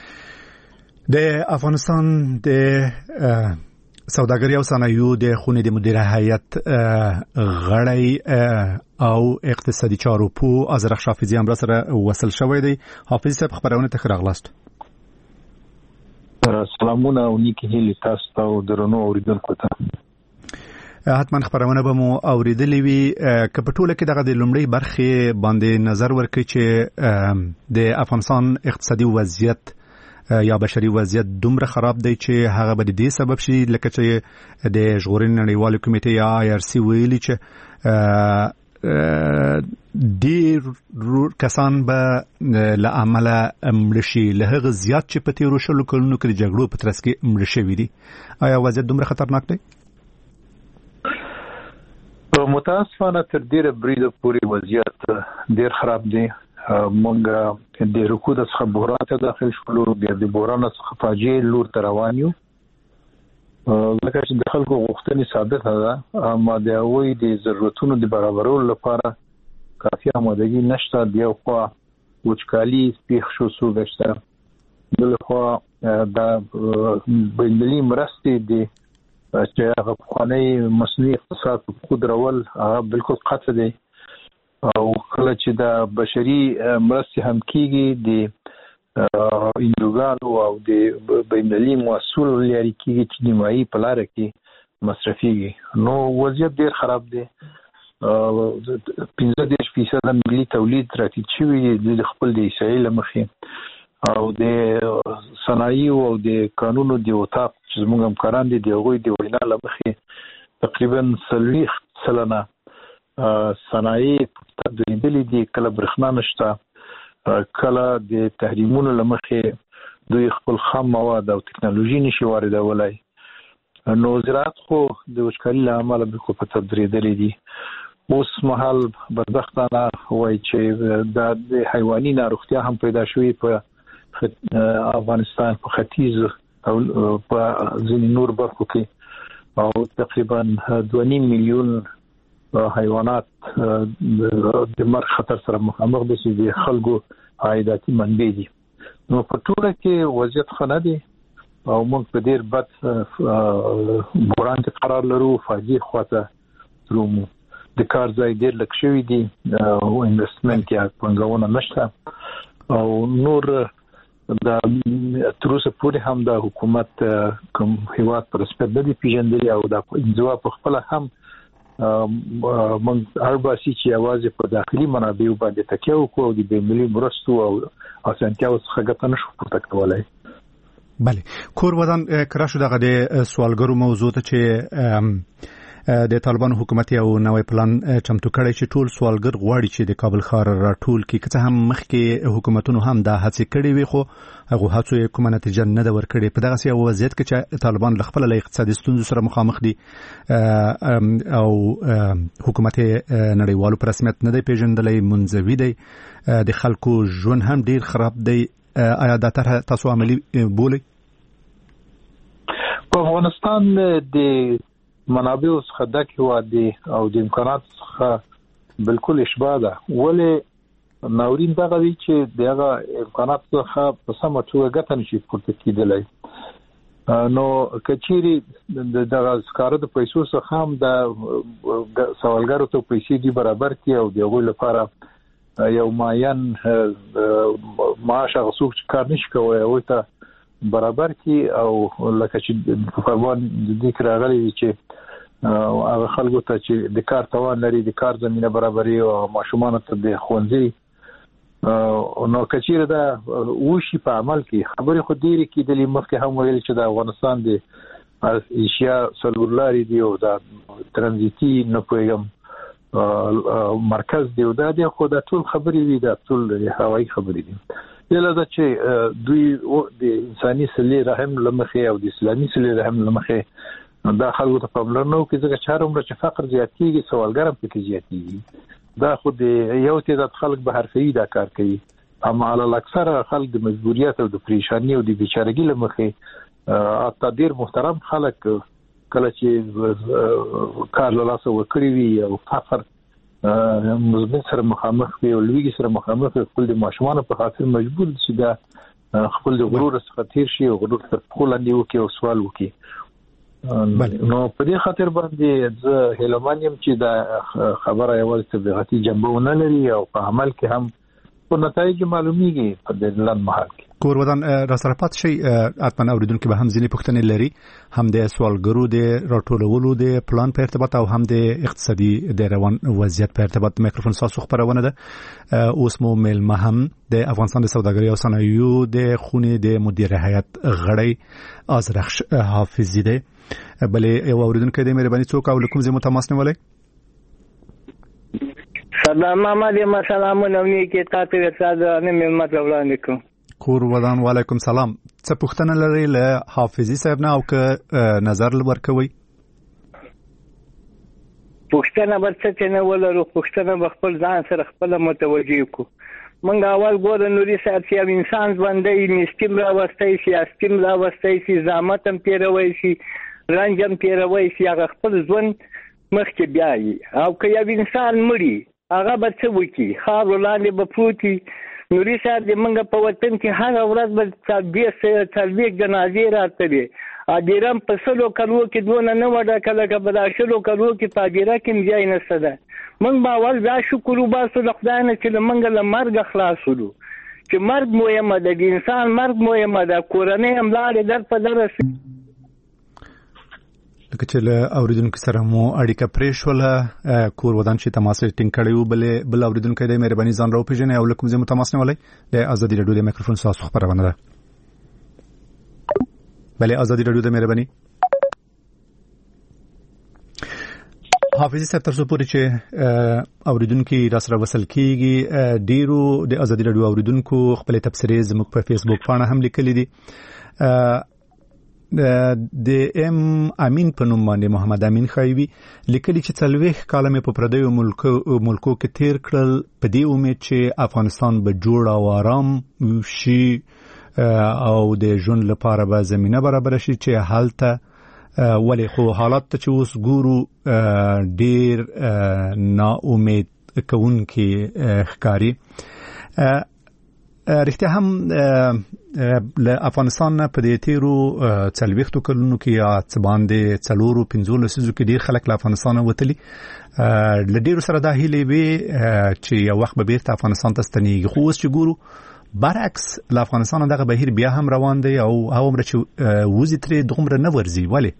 S1: د افغانستان د سوداګرۍ او صنایعو د خونې د مدیر هیئت غړی او اقتصادي چارو پو ازرخ شافیزی هم را سره وصل شوی دی. حافظ صاحب خبرونه ته راغلاست.
S15: سلامونه او نیکی هیله تاسو ته او درنو اوریدونکو ته.
S1: حتما خبرونه به مو اوریدلې وي که په ټوله کې دغه د لومړی برخې باندې نظر ورکړي چې د افغانستان اقتصادي وضعیت یا بشري وضعیت دومره خراب دی چې هغه به د دې سبب شي لکه چې د ژغورنې نړیوالې کمیټې یا آی آر سی ویلي چې ډېر کسان به له امله مړه شي، له هغه زیات چې په تېرو شلو کلونو کې د جګړو په ترڅ کې مړه شوي دي. آیا وضعیت دومره خطرناک دی؟
S15: متاسفانه تر ډېره بریده پورې وضعیت ډېر خراب دی. مونږ د رکود څخه بحران ته داخل شولو، بیا د بحران څخه فاجعه لور ته روان یو. لکه چې د خلکو غوښتنې ثابته ده، اما د هغوی د ضرورتونو د برابرولو لپاره کافي آمادګي نشته. د یو خوا وچکالي پیښ شو سوګه شته، بل خوا د بین‌المللي مرستې د چې هغه پخوانی مصنوعي اقتصاد قدرول هغه بالکل قطع دی او کله چې د بشري مرستې هم کیږي د اندوګانو او د بین‌المللي محصول لري کیږي چې نیمایي په لار کې مصرفيږي، نو وضعیت ډیر خراب دی. پنځه دېرش فیصد ملي تولید راټیټ شوی دی د خپل د اسرائیل مخې او د صنایعو او د قانونو د وطاق چې زموږ همکاران دي د هغوی د وینا له مخې تقریبا څلوېښت سلنه صنایع تبدیلېدلې دي، کله برېښنا نشته، کله د تحریمونو له مخې دوی خپل خام مواد او تکنالوژي نشي واردولای. نو زراعت خو د وچکالۍ له امله بالکل په تبدیلېدلې دي. اوس مهال بدبختانه وایي چې د حیواني ناروغتیا هم پیدا شوې په افغانستان په ختیځ او په ځینې نور برخو کې، او تقریبا دوه نیم میلیون حیوانات د مرګ خطر سره مخامخ دي چې د خلکو عایداتي منبع دي. نو په ټوله کې وضعیت ښه نه دی او موږ په ډېر بد بحران کې قرار لرو. فاجعې خواته درومو، د کار ځای ډېر لږ شوي دي او انویسټمنټ یا پانګونه نشته او نور د تر اوسه پورې هم د حکومت کوم هیواد پر رسمیت نه دي پیژندلي او د انزوا په خپله هم موږ هر باسي چې یوازې په داخلي منابعو باندې تکیه وکړو او د بین‌المللي مرستو او اسانتیاوو څخه ګټه نشو پورته کولی.
S1: بله، کور ودان کرا شو دغه د سوالګرو موضوع ته چې د طالبانو حکومت یو نوې پلان چمتو کړی چې ټول سوالګر غواړي چې د کابل ښار راټول کړي، که څه هم مخکې حکومتونو هم دا هڅې کړې وي خو هغه هڅو یې کومه نتیجه نه ده ورکړې. په دغسې یو وضعیت کې چې طالبان له خپله له اقتصادي ستونزو سره مخامخ دي او حکومت نړیوالو په رسمیت نه دی پیژندلی، منزوي دی، د خلکو ژوند هم ډیر خراب دی، آیا دا طرحه تاسو عملي بولئ؟
S15: په افغانستان د منابع څخه ډک هېواد دی او د امکاناتو څخه بالکل اشباع ده. ولې ناورین دغه دی چې د هغه امکاناتو څخه په سمه توګه ګټه نشي پورته کېدلی. نو که چیرې دغه سکاره د پیسو څخه هم د سوالګرو ته پیسې دي برابر کړي او د هغوی لپاره یو معین معاش هغه څوک چې کار نشي کولی هغوی ته برابر کی او لکه چې په فرمان د دې راغلي چې هغه خلکو ته چې د کار توان لري د کار زمينه برابرۍ او ماشومان ته د خوندي نو کچیره دا وشي په عمل کې خبرې خو ډېری کې د لمخه هم ویل چې د افغانستان د ایشیا سلولاري دی او دا ترانزیتي نه پوهیږم مرکز دی او دا د خو د ټول خبرې وي د ټول هوایي خبرې دي یله دا چې دوی د انساني سلې رحم لمخه او د اسلامي سلې رحم لمخه دا خلکو ته پاملرنه کوي ځکه چې هر عمر چې فقر زیاتېږي سوالګر هم پکې زیاتېږي دا خو د یو تعداد خلک به حرفي دا کار کوي اما علل اکثر خلک د مجبوریت او د پریشانی او د بیچارهګۍ لمخه اته ډیر محترم خلک کله چې کار له لاسه وکړي وي او فقر مزمن سره مخامخ وي او لویږي سره مخامخ خپل د ماشومان په خاطر مجبور شي دا خپل د غرور څخه تیر شي او غرور څخه خپل اندي وکي او سوال وکي نو په دې خاطر باندې زه هیلمانیم چې دا خبره یوازې تبلیغاتي جنبه ونه لري او په عمل کې هم په نتایج معلومیږي په دې لاندې محل کې
S1: کور ودان را سره پات شي اتمنه اوریدونکو به هم ځینې پوښتنې لري هم د سوالګرو د راټولولو د پلان په ارتباط او هم د اقتصادي د روان وضعیت په ارتباط میکروفون تاسو خبرونه ده اوس مو مل مهم د افغانستان د سوداګرۍ او صنایعو د خونې د مدیر هیئت غړی ازرخ حافظی ده بلې یو اوریدونکو د مهرباني څوک او کوم ځای متماس نیولای
S16: سلام علیکم سلامونه نیکه تاسو ته نه ملمت وړاندې کوم
S1: کور ودان وعلیکم سلام څه پوښتنه لري له حافظي صاحب نه او که نظر ورکوي
S16: پوښتنه ورڅ چې نه ولرو پوښتنه خپل ځان سره خپل متوجي کو منګ اول ګور نوري صاحب چې انسان باندې نستیم را واستای شي استیم را واستای شي زامتم پیروي شي رنجم پیروي شي هغه خپل ځون مخکې بیاي او که یو انسان مړي هغه به څه وکي خار ولاندې به پروتي نوري صاحب د منګه په وطن کې هر ورځ به تربیه سره تربیه جنازې راته دي ا ډیرم په سلو کلو کې دونه نه وډه کله که په داشلو کلو کې تاجره کې ځای نه سده من با ول دا شکر وباسو د خدای نه چې منګه له مرګ خلاصولو چې مرګ مهمه ده د انسان مرګ مهمه ده کورنۍ هم لاړې در په درس
S1: لکه چې له اوریدونکو سره مو اړیکه پریښوله کور ودان چې تماس ټینګ کړی و بل بل اوریدونکو د مهرباني ځان راو پیژنې او لکه زموږ تماس نه ولای د ازادي رادیو د میکروفون تاسو خبرونه ده بل ازادي رادیو د مهرباني حافظي صاحب تاسو پوری چې اوریدونکو را سره وصل کیږي ډیرو د ازادي رادیو اوریدونکو خپل تبصرې زموږ په فیسبوک باندې هم لیکلي دي د ام امین په نوم باندې محمد امین خایوي لیکلي چې څلويخ کالمه په پردیو ملکو ملکو کې تیر کړل په دې امید چې افغانستان به جوړ او آرام شي او د ژوند لپاره به زمينه برابر شي چې حالته ولې خو حالات ته چې اوس ګورو ډیر نا امید کوونکی ښکاری رښتیا هم له افغانستان نه په دې تیرو څلويختو کلونو کې یا څه باندې څلورو پنځو لسیزو کې ډیر خلک له افغانستان وتلي له ډیرو سره دا هیلې وي چې یو وخت به بیرته افغانستان ته ستنېږي خو اوس چې ګورو برعکس له افغانستان دغه بهیر بیا هم روان دی او هغومره چې وزې ترې دومره نه ورځي ولې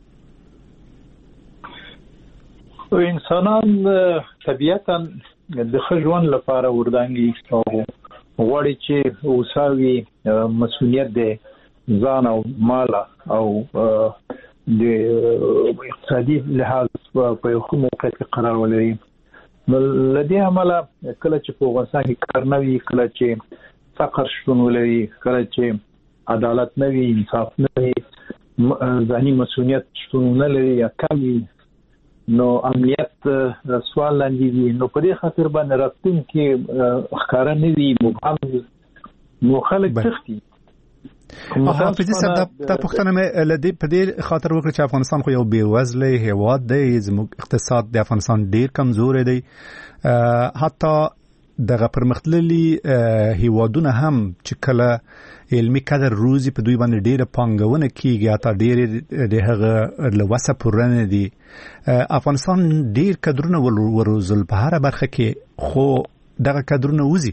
S15: انسانان طبیعتا د ښه ژوند لپاره وردانګي او غواړي چې اوساوي مسؤلیت د ځان او مال او د اقتصادي لحاظ په یو موقع کې قرار ولري لدې عمله کله چې په افغانستان کې کار نه وي کله چې فقر شتون ولري کله چې عدالت نه وي انصاف نه وي ځاني مسؤلیت شتون نه لري یا کمی نو امنیت سوال لاندې دي نو په دې خاطر باندې راستون کې ښکارا نه وي مبهم نو خلک تختی
S1: حافظي صاحب دا پښتنه مې لدی په دې خاطر وکړه چې افغانستان خو یو بیوزله هیواد دی زموږ اقتصاد د افغانستان ډیر کمزور دی حتی دغه پرمختللي هیوادونه هم چې کله علمي کادر روزي په دوی باندې ډیره پانګونه کیږي حتی ډیره د هغه لوسه پرنه دي افغانستان ډیر کادرونه وروزل په هر برخه کې خو دغه کادرونه وزي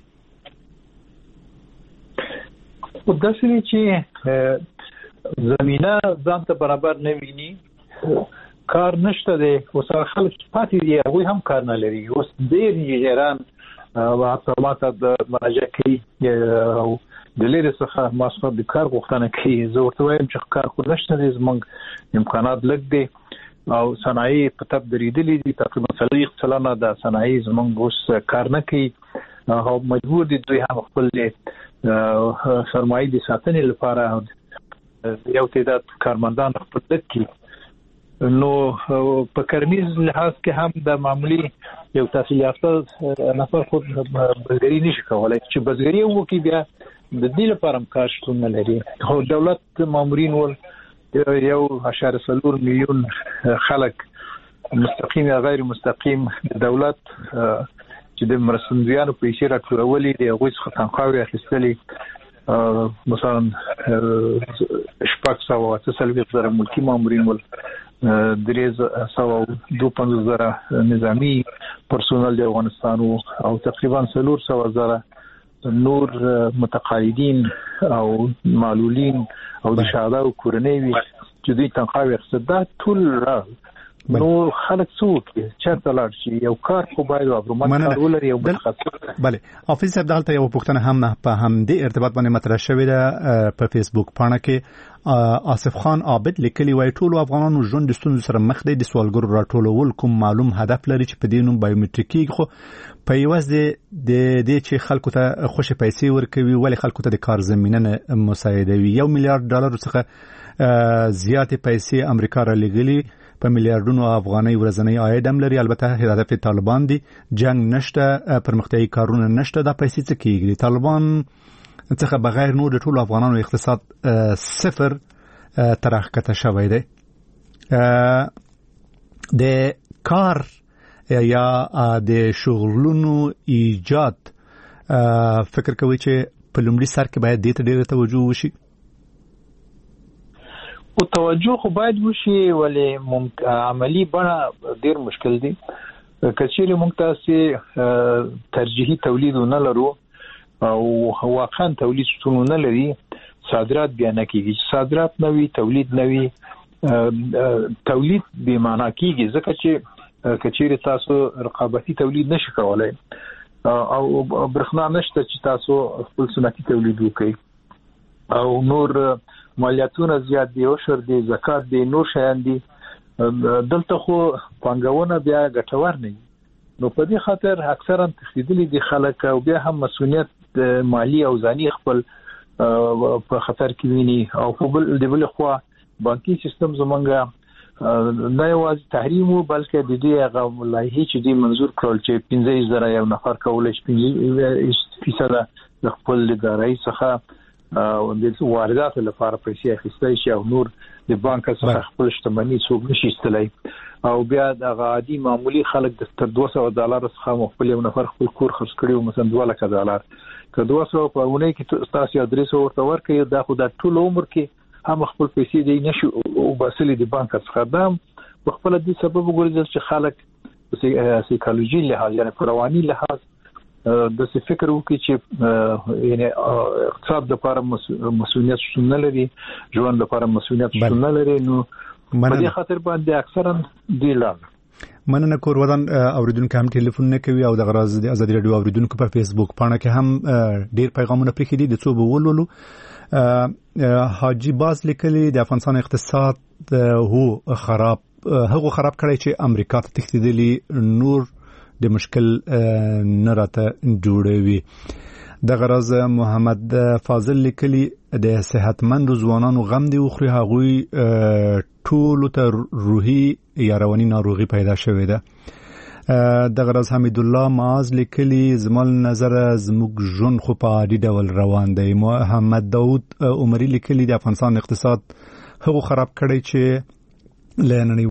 S15: خو داسې چې زمينه ځان ته برابر نه ویني کار نشته دی اوس خلک پاتې دي هغوی هم کار نه لري اوس ډېر انجینران او ماته د مراجعه کوي او د لري څخه ماسخه د کار غوښتنه کوي زه ورته وایم چې کار خو نشته دی زموږ امکانات لږ دي او صنایع په تب درېدلې دي تقریبا څلوېښت سلنه د صنایع زموږ اوس کار نه کوي او مجبور دي دوی هم خپل سرمایې د ساتنې لپاره یو تعداد کارمندان خپل کړي نو په کرنیز لحاظ کې هم د معمولی یو تحصیل یافته نفر خود بزګري نشي کولای چې بزګري وکړي بیا د دې لپاره هم کار شتون نه لري خو دولت مامورین ول یو اشاره څلور میلیون خلک مستقیم یا غیر مستقیم دولت چې د مرستندویانو پیسې راټولولې دي هغوی څخه تنخواوې اخیستلې مثلا شپږ سوه اته څلوېښت زره ملکي مامورین ول درې سوه دوه پنځوس زره نظامي پرسونل د افغانستان او تقریبا څلور سوه زره نور متقاعدین او معلولین او د شهدا او کورنۍ وي چې دوی تنخواوې اخیستل دا ټول نو خلک څوک چېرته لاړ شي یو کار خو باید ابرومن کار ولري او متخصص
S1: بله حافظ صاحب دلته یو پوښتنه هم په همدې ارتباط باندې مطرح شوې ده په فیسبوک پاڼه کې آصف خان عابد لیکلي وایي ټولو افغانانو ژوند د ستونزو سره مخ دی د سوالګرو راټولول کوم معلوم هدف لري چې په دې نوم بایومټریکي خو په یوازې د دې چې خلکو ته خوشې پیسې ورکوي ولې خلکو ته د کار زمینه نه مساعدوي یو میلیارډ ډالر څخه زیاتې پیسې امریکا را لېږلي په میلیارډونو افغانۍ ورځنی عاید هم لري البته هدف طالبان دي جنگ نشته پرمختیایي کارونه نشته دا پیسې څه کیږي طالبان څخه بغیر نور د ټولو افغانانو اقتصاد صفر ترخکته شوی دی د کار یا د شغلونو ایجاد فکر کوي چې په لومړي سر کې باید دې ته ډېره توجه وشي
S15: او توجه خو باید وشي ولې ممک... عملی بڼه ډیر مشکل دي کچېرې موږ تاسو ترجیحي تولید نه لرو او واقعا تولید شتون نه لري صادرات بیا نه کیږي صادرات نه وي تولید نه وي تولید به معنا کیږي ځکه چې کچېرې تاسو رقابتي تولید نشئ کولای او برخنا نشته چې تاسو خپل سنتي تولید وکړئ او نور مالیاتونه زیات دي او شر دي زکات دي نور شیان دي دلته خو پانګونه بیا ګټور نه نو په دې خاطر اکثرا تخدیدلي دي خلک او بیا هم مسؤلیت مالی او ځاني خپل په خطر کې ویني او په بل د بل خو بانکي سیستم زمونږه نه یوازې تحریم بلکې د دې هغه لایحې چې دی منظور کړل چې پنځه زره یو نفر کولای شي پنځه فیصد د خپل ادارې څخه او د وارداتو لپاره پیسې اخیستل شي او نور د بانک څخه خپل شتمنۍ څوک نشي استلای او بیا د عادي معمولی خلک د تر دوه سوه ډالر څخه خپل یو نفر خپل کور خرڅ کړي مثلا دوه لک ډالر که دوه سوه په اونۍ کې تاسو یا درې سوه ورته ورکړي دا خو د ټول عمر کې هم خپل پیسې دی نشي او باسلې د بانک څخه دام خپل د سبب وګورئ چې خلک سایکولوژي لحاظ یعنی رواني لحاظ د څه فکر وکړي چې یعنی اقتصاد لپاره مسؤلیت شتون لري ژوند لپاره مسؤلیت شتون لري نو په دې خاطر باندې اکثرا دی لاله
S1: مننه کور ودان اوریدونکو هم ټلیفون نه کوي او د غراز د ازادي رادیو اوریدونکو په فیسبوک پاڼه کې هم ډیر پیغامونه پرې دي د څو بولولو حاجی باز لیکلي د افغانستان اقتصاد هو خراب هغه خراب کړی چې امریکا ته تښتیدلی نور د مشکل نه راته جوړوي د غرض محمد فاضل لیکلي د صحتمند ځوانانو غم دی خو هغوی ټول ته روحي یا رواني ناروغي پیدا شوې ده د غرض حمید الله معاذ لیکلي زمال نظر زموږ ژوند خو په عادي ډول روان دی محمد داود عمري لیکلي د افغانستان اقتصاد هغه خراب کړی چې لننی